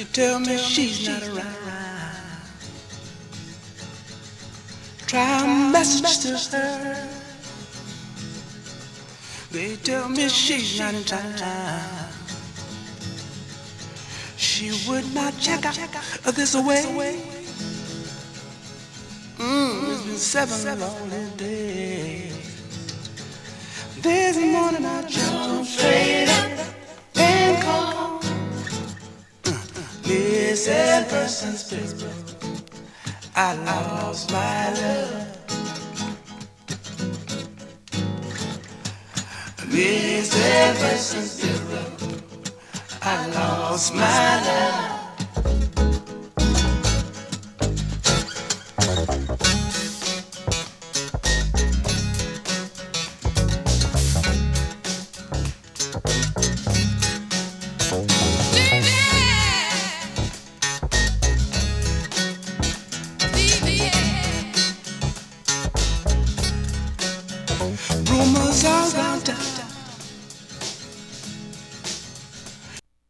tell me she's not around. Try a message to her. They tell me she's not in town. She would not check out this away. It's been 7 lonely days. This morning I jumped straight up and called Mrs. Persons Pittsburgh. I lost my love. Mrs. Persons Pittsburgh. I lost my love.